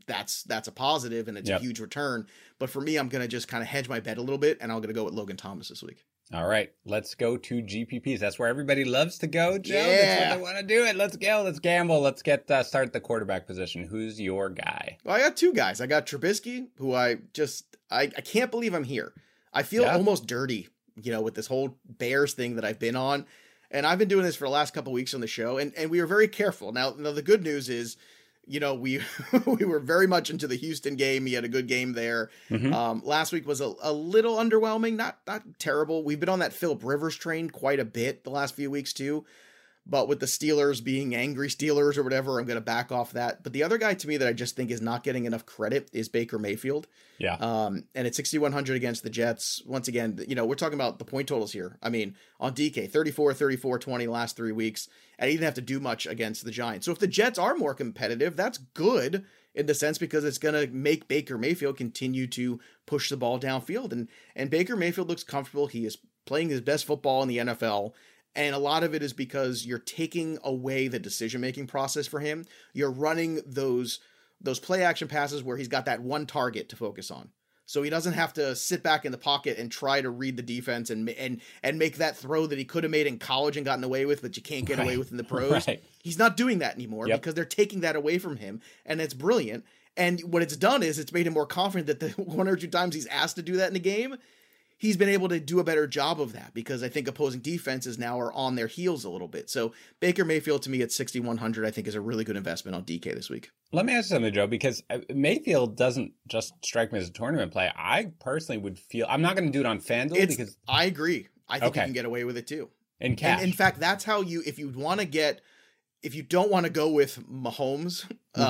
that's a positive and it's a huge return. But for me, I'm going to just kind of hedge my bet a little bit, and I'm going to go with Logan Thomas this week. All right, let's go to GPPs. That's where everybody loves to go, Joe. Yeah. That's where they want to do it. Let's go. Let's gamble. Let's get start at the quarterback position. Who's your guy? Well, I got two guys. I got Trubisky, who I can't believe I'm here. I feel almost dirty, with this whole Bears thing that I've been on. And I've been doing this for the last couple of weeks on the show, and we were very careful. Now the good news is, we we were very much into the Houston game. He had a good game there. Mm-hmm. Last week was a little underwhelming, not terrible. We've been on that Philip Rivers train quite a bit the last few weeks too. But with the Steelers being angry Steelers or whatever, I'm going to back off that. But the other guy to me that I just think is not getting enough credit is Baker Mayfield. Yeah. And at 6,100 against the Jets, once again, we're talking about the point totals here. I mean, on DK, 34, 34, 20 last 3 weeks, and he didn't have to do much against the Giants. So if the Jets are more competitive, that's good in the sense because it's going to make Baker Mayfield continue to push the ball downfield. And Baker Mayfield looks comfortable. He is playing his best football in the NFL. And a lot of it is because you're taking away the decision-making process for him. You're running those play action passes where he's got that one target to focus on. So he doesn't have to sit back in the pocket and try to read the defense and make that throw that he could have made in college and gotten away with, but you can't get away with in the pros. Right. He's not doing that anymore because they're taking that away from him, and it's brilliant. And what it's done is it's made him more confident that the one or two times he's asked to do that in a game, he's been able to do a better job of that because I think opposing defenses now are on their heels a little bit. So Baker Mayfield to me at 6,100, I think is a really good investment on DK this week. Let me ask you something, Joe, because Mayfield doesn't just strike me as a tournament play. I personally would feel, I'm not going to do it on FanDuel because I agree. I think you can get away with it too. In cash. And in fact, that's how if you don't want to go with Mahomes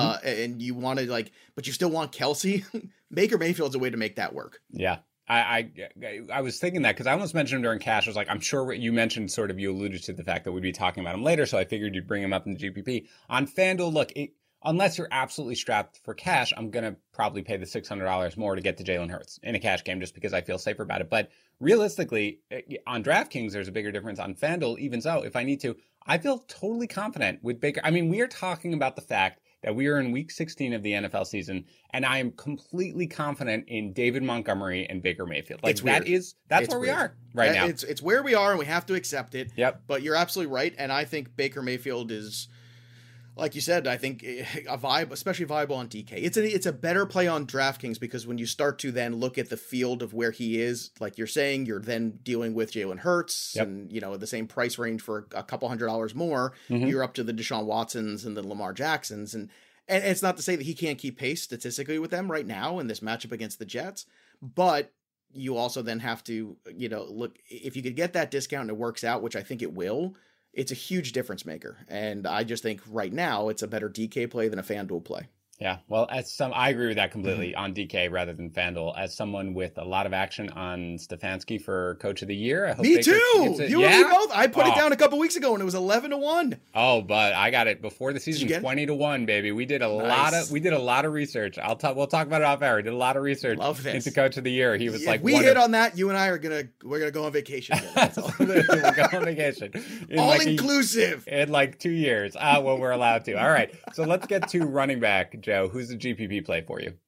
and you want to but you still want Kelsey, Baker Mayfield's a way to make that work. Yeah. I was thinking that because I almost mentioned him during cash. I was like, I'm sure you mentioned you alluded to the fact that we'd be talking about him later. So I figured you'd bring him up in the GPP. On FanDuel, look, unless you're absolutely strapped for cash, I'm going to probably pay the $600 more to get to Jalen Hurts in a cash game just because I feel safer about it. But realistically, on DraftKings, there's a bigger difference. On FanDuel, even so, if I need to, I feel totally confident with Baker. I mean, we are talking about the fact that we are in week 16 of the NFL season, and I am completely confident in David Montgomery and Baker Mayfield. That's where we are right now. It's where we are, and we have to accept it. Yep. But you're absolutely right, and I think Baker Mayfield is, like you said, I think especially viable on DK. It's a better play on DraftKings because when you start to then look at the field of where he is, like you're saying, you're then dealing with Jalen Hurts and the same price range for a couple $100 more. Mm-hmm. You're up to the Deshaun Watsons and the Lamar Jacksons, and it's not to say that he can't keep pace statistically with them right now in this matchup against the Jets, but you also then have to look if you could get that discount and it works out, which I think it will. It's a huge difference maker. And I just think right now it's a better DK play than a FanDuel play. Yeah, well, I agree with that completely on DK rather than FanDuel. As someone with a lot of action on Stefanski for Coach of the Year, I hope me too. You and me both. I put it down a couple weeks ago and it was 11-1. Oh, but I got it before the season, 20-1 baby. We did a lot of research. We'll talk about it off air. We did a lot of research into Coach of the Year. He was like, we hit on that. You and I we're gonna go on vacation. We'll go on vacation. All inclusive in 2 years. Well, we're allowed to. All right, so let's get to running back. Joe, who's the GPP play for you?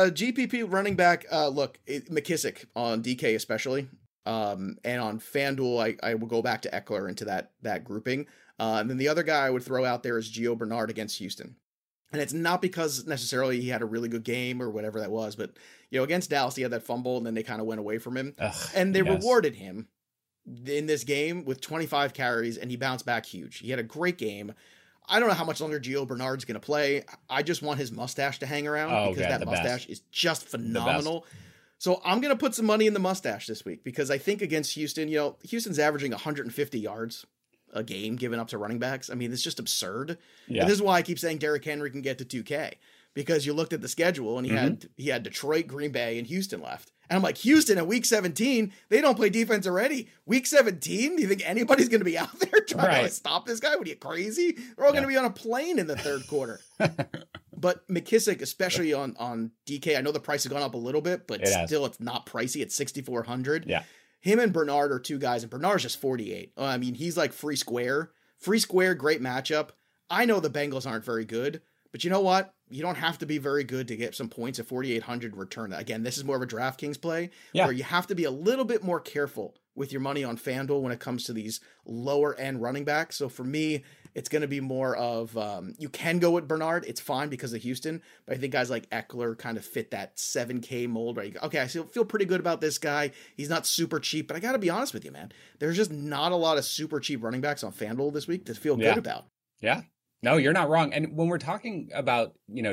GPP running back, McKissick on DK especially, and on FanDuel, I will go back to Eckler into that grouping. And then the other guy I would throw out there is Gio Bernard against Houston. And it's not because necessarily he had a really good game or whatever that was, but against Dallas he had that fumble and then they kind of went away from him. And they rewarded him in this game with 25 carries and he bounced back huge. He had a great game. I don't know how much longer Gio Bernard's going to play. I just want his mustache to hang around because that mustache is just phenomenal. So I'm going to put some money in the mustache this week because I think against Houston, Houston's averaging 150 yards a game given up to running backs. I mean, it's just absurd. Yeah. And this is why I keep saying Derrick Henry can get to 2K because you looked at the schedule and he had Detroit, Green Bay, and Houston left. And I'm like, Houston at week 17, they don't play defense already. Week 17, do you think anybody's going to be out there trying to stop this guy? What are you, crazy? They're all going to be on a plane in the third quarter. But McKissick, especially on DK, I know the price has gone up a little bit, but still it's not pricey. It's $6,400. Yeah. Him and Bernard are two guys, and Bernard's just 48. I mean, he's like free square. Free square, great matchup. I know the Bengals aren't very good, but you know what? you don't have to be very good to get some points at 4,800 return. Again, this is more of a DraftKings play Yeah. where you have to be a little bit more careful with your money on FanDuel when it comes to these lower end running backs. So for me, it's going to be more of, you can go with Bernard. It's fine because of Houston, but I think guys like Eckler kind of fit that 7K mold where you go, okay, I feel pretty good about this guy. He's not super cheap, but I got to be honest with you, man. There's just not a lot of super cheap running backs on FanDuel this week to feel good about. Yeah. No, you're not wrong. And when we're talking about,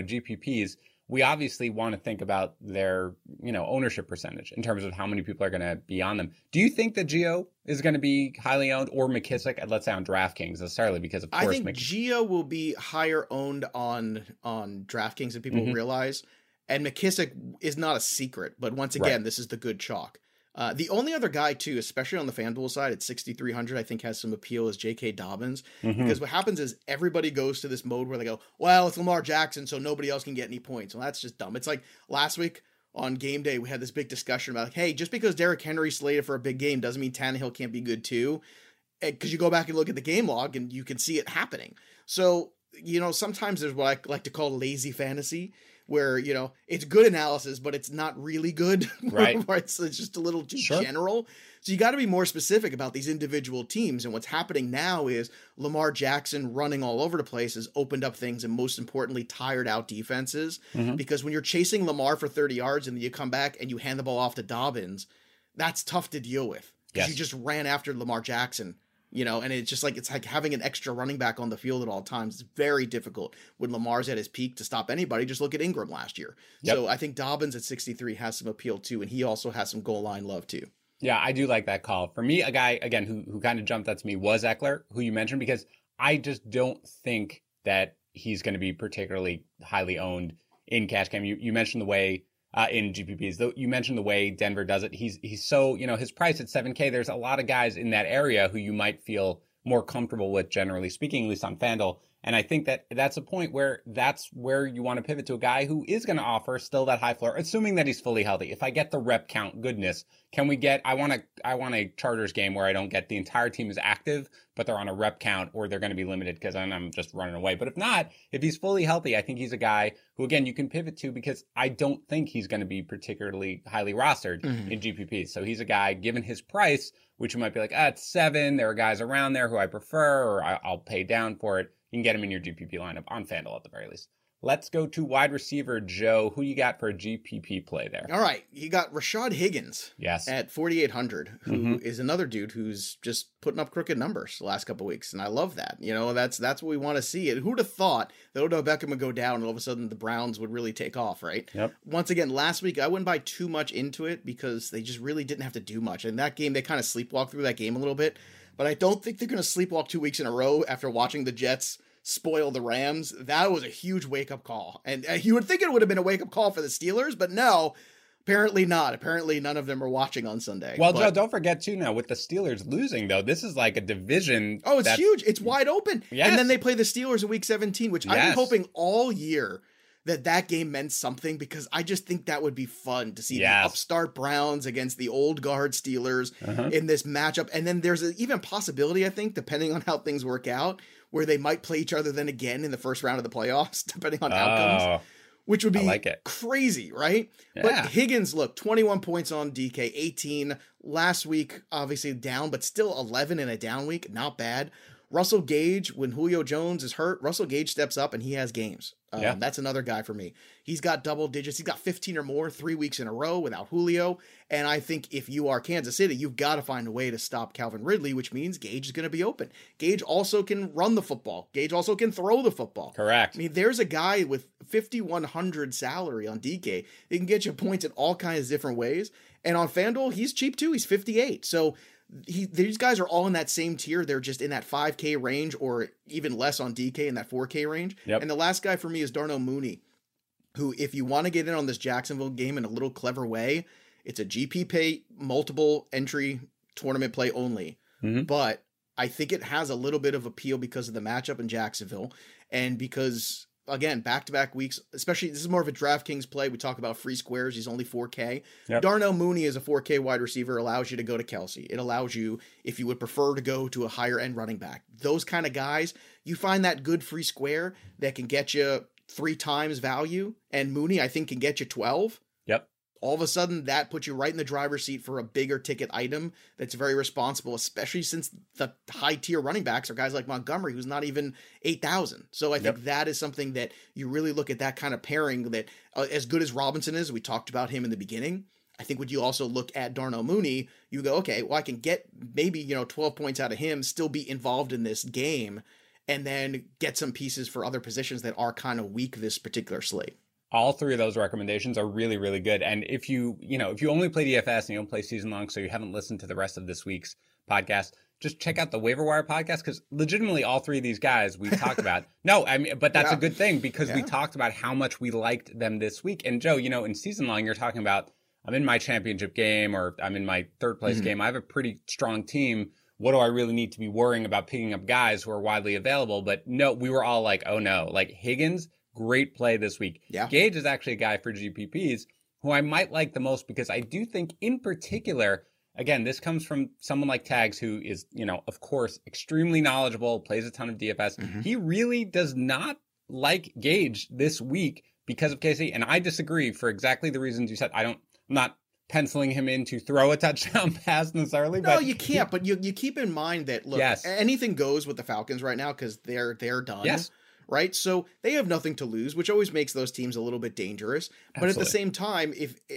GPPs, we obviously want to think about their, ownership percentage in terms of how many people are going to be on them. Do you think that Gio is going to be highly owned, or McKissick, let's say on DraftKings necessarily, because of course I think Gio will be higher owned on DraftKings than people realize. And McKissick is not a secret, but once again, this is the good chalk. The only other guy too, especially on the FanDuel side at 6,300, I think has some appeal is J.K. Dobbins. Because what happens is everybody goes to this mode where they go, well, it's Lamar Jackson, so nobody else can get any points. Well, that's just dumb. It's like last week on game day, we had this big discussion about, like, hey, just because Derrick Henry's slated for a big game doesn't mean Tannehill can't be good too. Because you go back and look at the game log and you can see it happening. So, sometimes there's what I like to call lazy fantasy, where, it's good analysis, but it's not really good. Right. It's just a little too general. So you got to be more specific about these individual teams. And what's happening now is Lamar Jackson running all over the place has opened up things and most importantly, tired out defenses. Because when you're chasing Lamar for 30 yards and then you come back and you hand the ball off to Dobbins, that's tough to deal with. Because you just ran after Lamar Jackson. And it's like having an extra running back on the field at all times. It's very difficult when Lamar's at his peak to stop anybody. Just look at Ingram last year. Yep. So I think Dobbins at 63 has some appeal too, and he also has some goal line love too. Yeah, I do like that call. For me, a guy, again, who kind of jumped out to me was Eckler, who you mentioned, because I just don't think that he's going to be particularly highly owned in cash game. You mentioned the way in GPPs, though you mentioned the way Denver does it. He's so, his price at 7K, there's a lot of guys in that area who you might feel more comfortable with, generally speaking, at least on FanDuel. And I think that that's a point where that's where you want to pivot to a guy who is going to offer still that high floor, assuming that he's fully healthy. If I get the rep count goodness, can we get, I want a Chargers game where I don't get the entire team is active, but they're on a rep count, or they're going to be limited because then I'm just running away. But if not, if he's fully healthy, I think he's a guy who, again, you can pivot to, because I don't think he's going to be particularly highly rostered in GPP. So he's a guy, given his price, which you might be like, it's 7. There are guys around there who I prefer, or I'll pay down for it. You can get him in your GPP lineup on FanDuel at the very least. Let's go to wide receiver, Joe. Who you got for a GPP play there? All right. You got Rashad Higgins at 4,800, who is another dude who's just putting up crooked numbers the last couple of weeks. And I love that. That's what we want to see. And who'd have thought that Odell Beckham would go down and all of a sudden the Browns would really take off, right? Yep. Once again, last week, I wouldn't buy too much into it because they just really didn't have to do much. And that game, they kind of sleepwalked through that game a little bit. But I don't think they're going to sleepwalk 2 weeks in a row after watching the Jets spoil the Rams. That was a huge wake-up call. And you would think it would have been a wake-up call for the Steelers, but no, apparently not. Apparently none of them are watching on Sunday. Well, Joe, don't forget, too, now, with the Steelers losing, though, this is like a division. Oh, it's huge. It's wide open. Yes. And then they play the Steelers in Week 17, which I've been hoping all year that game meant something, because I just think that would be fun to see the upstart Browns against the old guard Steelers in this matchup. And then there's even possibility, I think, depending on how things work out, where they might play each other then again in the first round of the playoffs, depending on outcomes, which would be crazy, right? Yeah. But Higgins, look, 21 points on DK, 18 last week, obviously down, but still 11 in a down week. Not bad. Russell Gage, when Julio Jones is hurt, Russell Gage steps up and he has games. That's another guy for me. He's got double digits. He's got 15 or more 3 weeks in a row without Julio. And I think if you are Kansas City, you've got to find a way to stop Calvin Ridley, which means Gage is going to be open. Gage also can run the football. Gage also can throw the football. Correct. I mean, there's a guy with 5,100 salary on DK. He can get you points in all kinds of different ways. And on FanDuel, he's cheap too. He's 58. So these guys are all in that same tier. They're just in that 5K range, or even less on DK in that 4K range. Yep. And the last guy for me is Darnell Mooney, who, if you want to get in on this Jacksonville game in a little clever way, it's a GP pay, multiple entry tournament play only. But I think it has a little bit of appeal because of the matchup in Jacksonville, and because, again, back-to-back weeks, especially, this is more of a DraftKings play. We talk about free squares. He's only 4K. Yep. Darnell Mooney is a 4K wide receiver, allows you to go to Kelsey. It allows you, if you would prefer, to go to a higher-end running back. Those kind of guys, you find that good free square that can get you 3 times value, and Mooney, I think, can get you 12. Yep. All of a sudden, that puts you right in the driver's seat for a bigger ticket item that's very responsible, especially since the high-tier running backs are guys like Montgomery, who's not even 8,000. So I think that is something that you really look at that kind of pairing that, as good as Robinson is, we talked about him in the beginning, I think when you also look at Darnell Mooney, you go, okay, well, I can get maybe, 12 points out of him, still be involved in this game, and then get some pieces for other positions that are kind of weak this particular slate. All 3 of those recommendations are really, really good. And if you only play DFS and you don't play season long, so you haven't listened to the rest of this week's podcast, just check out the Waiver Wire podcast, because legitimately all 3 of these guys we talked about. No, I mean, but that's a good thing, because we talked about how much we liked them this week. And Joe, in season long, you're talking about, I'm in my championship game, or I'm in my third place game. I have a pretty strong team. What do I really need to be worrying about picking up guys who are widely available? But no, we were all like, oh no, like Higgins, great play this week. Yeah. Gage is actually a guy for GPPs who I might like the most, because I do think in particular, again, this comes from someone like Tags, who is, of course, extremely knowledgeable, plays a ton of DFS. He really does not like Gage this week because of KC. And I disagree for exactly the reasons you said. I'm not penciling him in to throw a touchdown pass necessarily. No, you can't. But you keep in mind that, look, anything goes with the Falcons right now, because they're done. Yes. Right? So they have nothing to lose, which always makes those teams a little bit dangerous. But Absolutely. At the same time,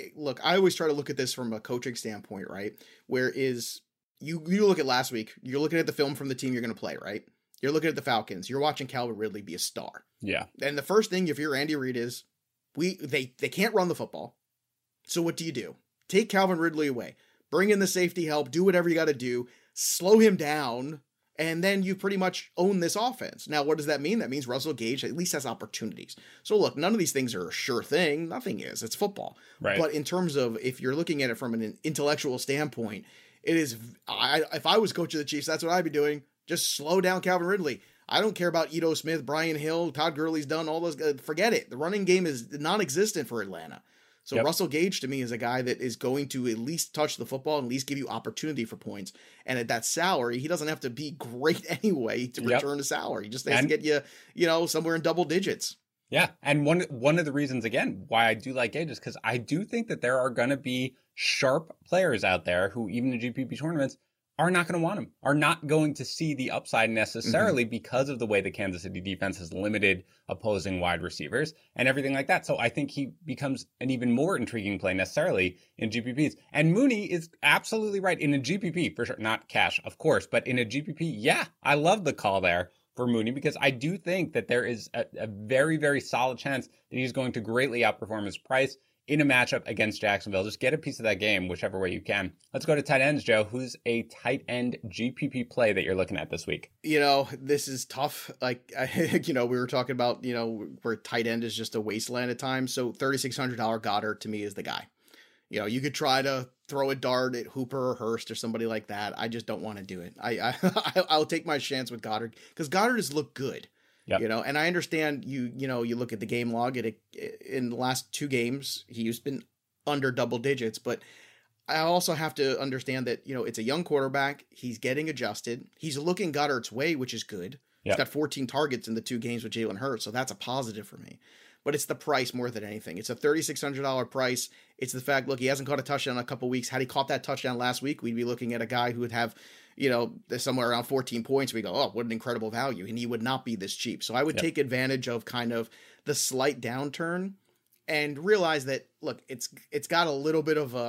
I always try to look at this from a coaching standpoint, right? Where is you look at last week, you're looking at the film from the team you're going to play, right? You're looking at the Falcons. You're watching Calvin Ridley be a star. Yeah. And the first thing, if you're Andy Reid, is they can't run the football. So what do? Take Calvin Ridley away. Bring in the safety help. Do whatever you got to do. Slow him down. And then you pretty much own this offense. Now, what does that mean? That means Russell Gage at least has opportunities. So look, none of these things are a sure thing. Nothing is. It's football. Right. But in terms of, if you're looking at it from an intellectual standpoint, it is, if I was coach of the Chiefs, that's what I'd be doing. Just slow down Calvin Ridley. I don't care about Ito Smith, Brian Hill, Todd Gurley's done all those. Forget it. The running game is non-existent for Atlanta. So Russell Gage, to me, is a guy that is going to at least touch the football and at least give you opportunity for points. And at that salary, he doesn't have to be great anyway to return to salary. He just has to get you, somewhere in double digits. Yeah. And one of the reasons, again, why I do like Gage is because I do think that there are going to be sharp players out there who, even in GPP tournaments, are not going to want him, are not going to see the upside necessarily because of the way the Kansas City defense has limited opposing wide receivers and everything like that. So I think he becomes an even more intriguing play necessarily in GPPs. And Mooney is absolutely right in a GPP, for sure. Not cash, of course, but in a GPP, yeah, I love the call there for Mooney, because I do think that there is a very, very solid chance that he's going to greatly outperform his price in a matchup against Jacksonville. Just get a piece of that game, whichever way you can. Let's go to tight ends, Joe. Who's a tight end GPP play that you're looking at this week? This is tough. Like, we were talking about, where tight end is just a wasteland at times. So $3,600 Goddard to me is the guy. You could try to throw a dart at Hooper or Hurst or somebody like that. I just don't want to do it. I'll take my chance with Goddard, because Goddard has looked good. Yep. And I understand you look at the game log in the last 2 games, he's been under double digits, but I also have to understand that, it's a young quarterback. He's getting adjusted. He's looking Goddard's way, which is good. Yep. He's got 14 targets in the 2 games with Jalen Hurts. So that's a positive for me, but it's the price more than anything. It's a $3,600 price. It's the fact, look, he hasn't caught a touchdown in a couple weeks. Had he caught that touchdown last week, we'd be looking at a guy who would have, somewhere around 14 points. We go, oh, what an incredible value. And he would not be this cheap. So I would take advantage of kind of the slight downturn and realize that, look, it's got a little bit of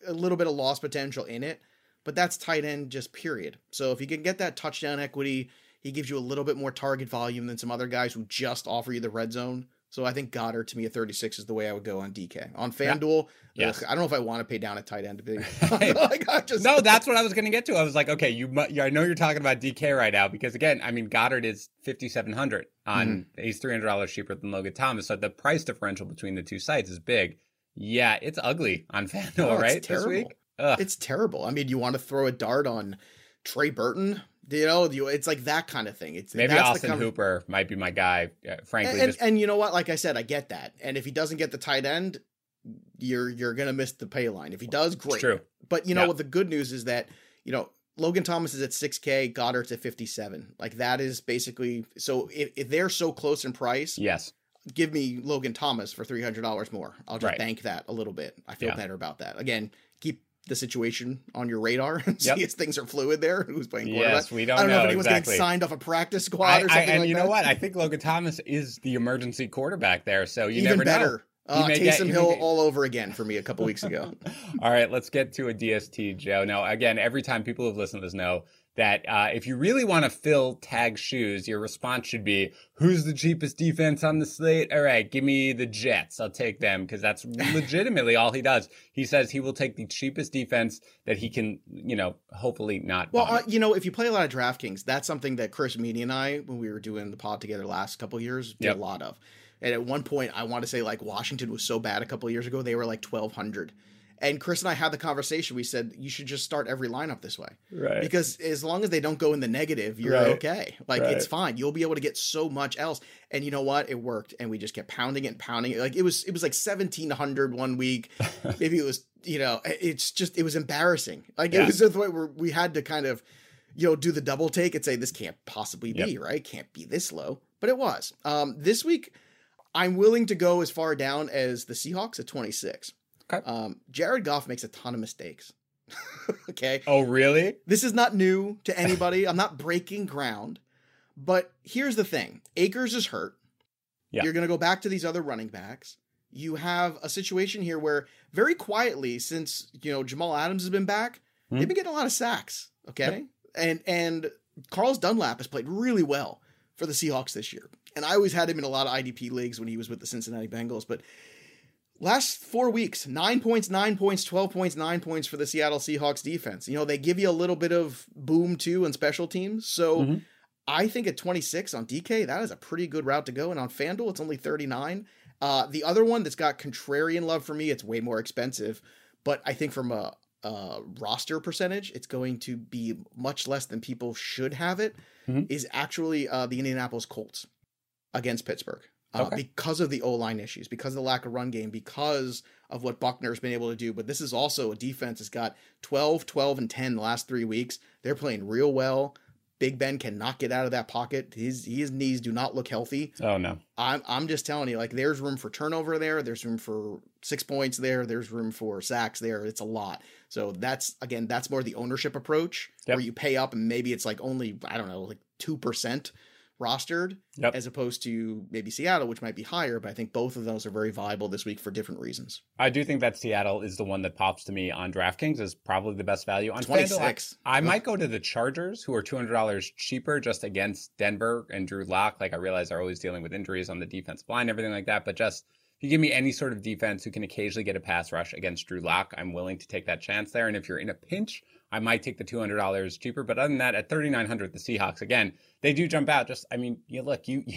loss potential in it, but that's tight end just period. So if you can get that touchdown equity, he gives you a little bit more target volume than some other guys who just offer you the red zone. So I think Goddard, to me, at 36 is the way I would go on DK. On FanDuel, I don't know if I want to pay down a tight end. No, that's what I was going to get to. I was like, okay, I know you're talking about DK right now, because, again, I mean, Goddard is $5,700 on he's $300 cheaper than Logan Thomas. So the price differential between the two sites is big. Yeah, it's ugly on FanDuel, right? It's terrible. This week? It's terrible. I mean, you want to throw a dart on Trey Burton? It's like that kind of thing. Maybe Austin Hooper might be my guy, frankly. And you know what? Like I said, I get that. And if he doesn't get the tight end, you're going to miss the pay line. If he does, great. It's true. But what the good news is that, Logan Thomas is at $6K, Goddard's at $57. Like, that is basically, so if they're so close in price, yes, give me Logan Thomas for $300 more. I'll just Right. bank that a little bit. I feel Yeah. better about that. Again, keep the situation on your radar and see Yep. if things are fluid there. Who's playing quarterback? Yes, we don't I don't know know if anyone's exactly. getting signed off a practice squad or something and like you that. know what? I think Logan Thomas is the emergency quarterback there, so you Even never better. know. He may get- Taysom he may Hill get- all over again for me a couple weeks ago. All right, let's get to a DST, Joe. Now, again, every time people who've listened to this know that if you really want to fill Tag's shoes, your response should be, who's the cheapest defense on the slate? All right, give me the Jets. I'll take them because that's legitimately all he does. He says he will take the cheapest defense that he can, hopefully not. Well, bomb. if you play a lot of DraftKings, that's something that Chris Meany and I, when we were doing the pod together last couple of years, did Yep. a lot of. And at one point, I want to say like Washington was so bad a couple of years ago, they were like 1,200. And Chris and I had the conversation. We said, you should just start every lineup this way. Right. Because as long as they don't go in the negative, you're Right. okay. Like, Right. it's fine. You'll be able to get so much else. And you know what? It worked. And we just kept pounding it and pounding it. Like, it was like 1,700 one week. Maybe it was, it was embarrassing. Like, Yeah. it was the way where we had to kind of, do the double take and say, this can't possibly be, Yep. right? Can't be this low. But it was. This week, I'm willing to go as far down as the Seahawks at 26. Okay. Jared Goff makes a ton of mistakes. Okay. Oh, really? This is not new to anybody. I'm not breaking ground. But here's the thing. Akers is hurt. Yeah. You're going to go back to these other running backs. You have a situation here where very quietly, since, Jamal Adams has been back, they've been getting a lot of sacks. Okay. And Carlos Dunlap has played really well for the Seahawks this year. And I always had him in a lot of IDP leagues when he was with the Cincinnati Bengals. But last 4 weeks, 9 points, 9 points, 12 points, 9 points for the Seattle Seahawks defense. They give you a little bit of boom too on special teams. So I think at 26 on DK, that is a pretty good route to go. And on FanDuel, it's only 39. The other one that's got contrarian love for me, it's way more expensive. But I think from a roster percentage, it's going to be much less than people should have it, is actually the Indianapolis Colts against Pittsburgh. Because of the O-line issues, because of the lack of run game, because of what Buckner's been able to do. But this is also a defense that's got 12, 12, and 10 the last 3 weeks. They're playing real well. Big Ben cannot get out of that pocket. His knees do not look healthy. Oh, no. I'm just telling you, like, there's room for turnover there. There's room for 6 points there. There's room for sacks there. It's a lot. So that's more the ownership approach where you pay up and maybe it's like only, I don't know, like 2% rostered as opposed to maybe Seattle, which might be higher. But I think both of those are very viable this week for different reasons. I do think that Seattle is the one that pops to me on DraftKings as probably the best value. On 26. FanDuel, I might go to the Chargers, who are $200 cheaper just against Denver and Drew Lock. Like, I realize they're always dealing with injuries on the defensive line, everything like that. But just if you give me any sort of defense who can occasionally get a pass rush against Drew Lock, I'm willing to take that chance there. And if you're in a pinch, I might take the $200 cheaper. But other than that, at $3,900, the Seahawks, again, they do jump out. Just, I mean, you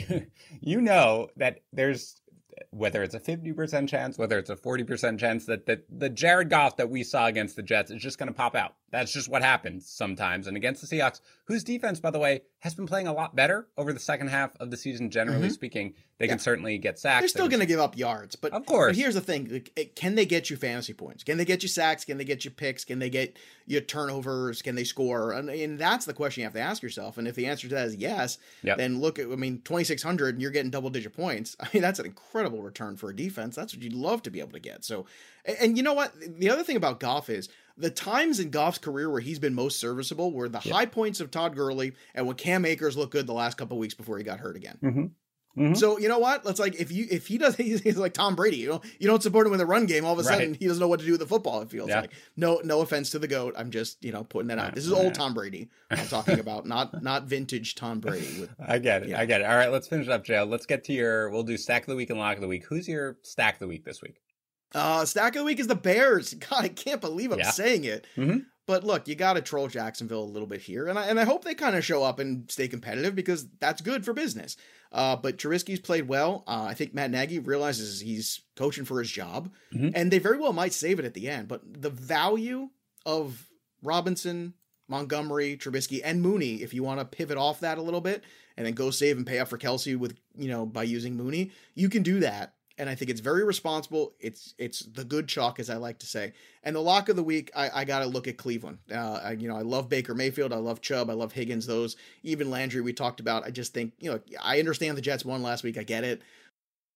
know that there's, whether it's a 50% chance, whether it's a 40% chance that the Jared Goff that we saw against the Jets is just going to pop out. That's just what happens sometimes. And against the Seahawks, whose defense, by the way, has been playing a lot better over the second half of the season, generally speaking, they can certainly get sacks. They're still going to give up yards, but of course. But here's the thing. Can they get you fantasy points? Can they get you sacks? Can they get you picks? Can they get you turnovers? Can they score? And that's the question you have to ask yourself. And if the answer to that is yes, then look at, 2,600 and you're getting double-digit points. I mean, that's an incredible return for a defense. That's what you'd love to be able to get. So, and you know what? The other thing about Goff is the times in Goff's career where he's been most serviceable were the high points of Todd Gurley and when Cam Akers looked good the last couple of weeks before he got hurt again. So you know what? Let's like if he does, he's like Tom Brady. You don't support him in the run game. All of a sudden, he doesn't know what to do with the football. It feels like no offense to the GOAT. I'm just putting that out. This is old Tom Brady I'm talking about, not vintage Tom Brady. I get it. I get it. All right, let's finish up, Joe. Let's get to we'll do stack of the week and lock of the week. Who's your stack of the week this week? Stack of the week is the Bears. God, I can't believe I'm saying it. But look, you got to troll Jacksonville a little bit here, and I hope they kind of show up and stay competitive because that's good for business. But Trubisky's played well. I think Matt Nagy realizes he's coaching for his job, and they very well might save it at the end. But the value of Robinson, Montgomery, Trubisky, and Mooney, if you want to pivot off that a little bit and then go save and pay up for Kelsey with by using Mooney, you can do that. And I think it's very responsible. It's the good chalk, as I like to say. And the lock of the week, I got to look at Cleveland. I love Baker Mayfield. I love Chubb. I love Higgins. Those, even Landry we talked about. I just think, I understand the Jets won last week. I get it.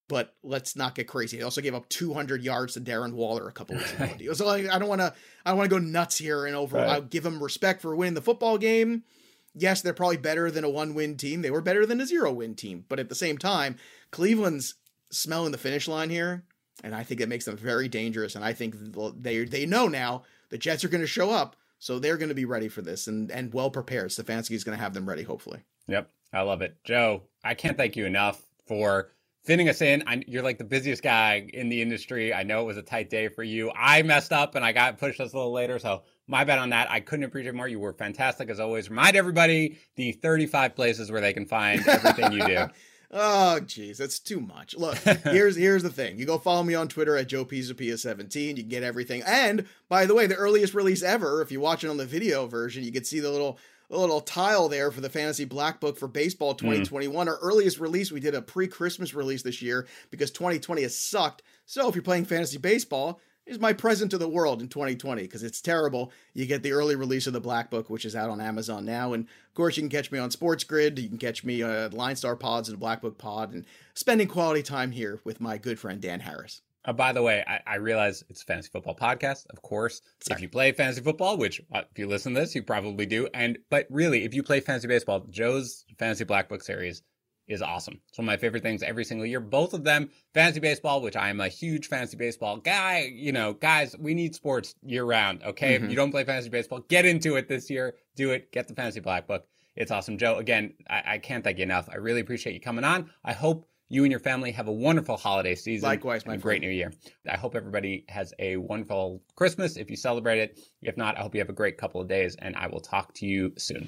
but let's not get crazy. They also gave up 200 yards to Darren Waller a couple weeks ago. So like, I don't want to go nuts here and I'll give them respect for winning the football game. Yes, they're probably better than a 1-win team. They were better than a 0-win team. But at the same time, Cleveland's smelling the finish line here, and I think it makes them very dangerous. And I think they know now the Jets are going to show up, so they're going to be ready for this and well prepared. Stefanski is going to have them ready, hopefully. Yep, I love it. Joe, I can't thank you enough for fitting us in. You're like the busiest guy in the industry. I know it was a tight day for you. I messed up and I got pushed us a little later, so my bad on that. I couldn't appreciate more. You were fantastic as always. Remind everybody the 35 places where they can find everything you do. Oh, geez, that's too much. Look, here's the thing. You go follow me on Twitter at JoePizzaPia17. You can get everything. And, by the way, the earliest release ever, if you watch it on the video version, you can see the little tile there for the Fantasy Black Book for Baseball 2021. Our earliest release, we did a pre-Christmas release this year because 2020 has sucked. So if you're playing Fantasy Baseball, here's my present to the world in 2020 because it's terrible. You get the early release of the Black Book, which is out on Amazon now. And of course, you can catch me on Sports Grid. You can catch me at Line Star Pods and the Black Book Pod and spending quality time here with my good friend Dan Harris. By the way, I realize it's a fantasy football podcast, of course. Sorry. If you play fantasy football, which if you listen to this, you probably do. But really, if you play fantasy baseball, Joe's Fantasy Black Book series is awesome. It's one of my favorite things every single year. Both of them, fantasy baseball, which I am a huge fantasy baseball guy. You know, guys, we need sports year round. Okay. If you don't play fantasy baseball, get into it this year. Do it. Get the Fantasy Black Book. It's awesome. Joe, again, I can't thank you enough. I really appreciate you coming on. I hope you and your family have a wonderful holiday season. Likewise, my great new year. I hope everybody has a wonderful Christmas if you celebrate it. If not, I hope you have a great couple of days, and I will talk to you soon.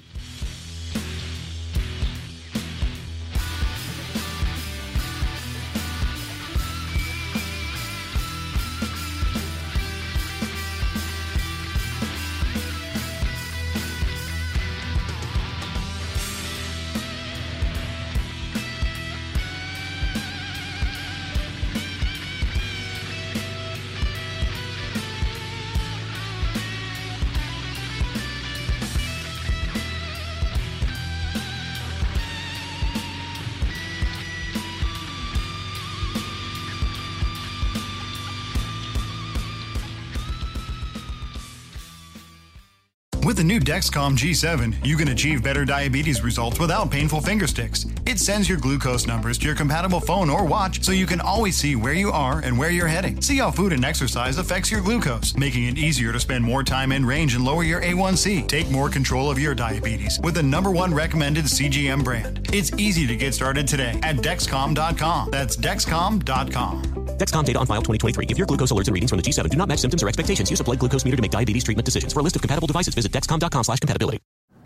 With the new Dexcom G7, you can achieve better diabetes results without painful finger sticks. It sends your glucose numbers to your compatible phone or watch so you can always see where you are and where you're heading. See how food and exercise affects your glucose, making it easier to spend more time in range and lower your A1C. Take more control of your diabetes with the #1 recommended CGM brand. It's easy to get started today at Dexcom.com. That's Dexcom.com. Dexcom data on file 2023. If your glucose alerts and readings from the G7 do not match symptoms or expectations, use a blood glucose meter to make diabetes treatment decisions. For a list of compatible devices, visit Dexcom.com/compatibility.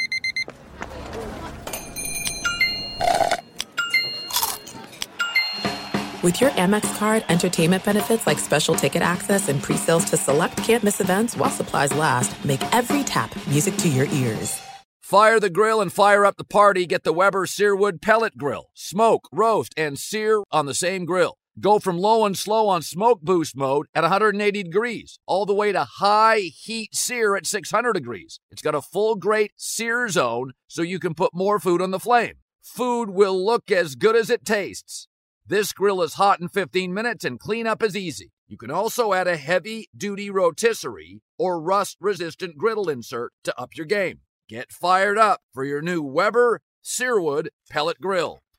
With your Amex card, entertainment benefits like special ticket access and pre-sales to select can't-miss events while supplies last make every tap music to your ears. Fire the grill and fire up the party. Get the Weber Searwood Pellet Grill. Smoke, roast, and sear on the same grill. Go from low and slow on smoke boost mode at 180 degrees, all the way to high heat sear at 600 degrees. It's got a full grate sear zone so you can put more food on the flame. Food will look as good as it tastes. This grill is hot in 15 minutes and cleanup is easy. You can also add a heavy-duty rotisserie or rust-resistant griddle insert to up your game. Get fired up for your new Weber Searwood Pellet Grill.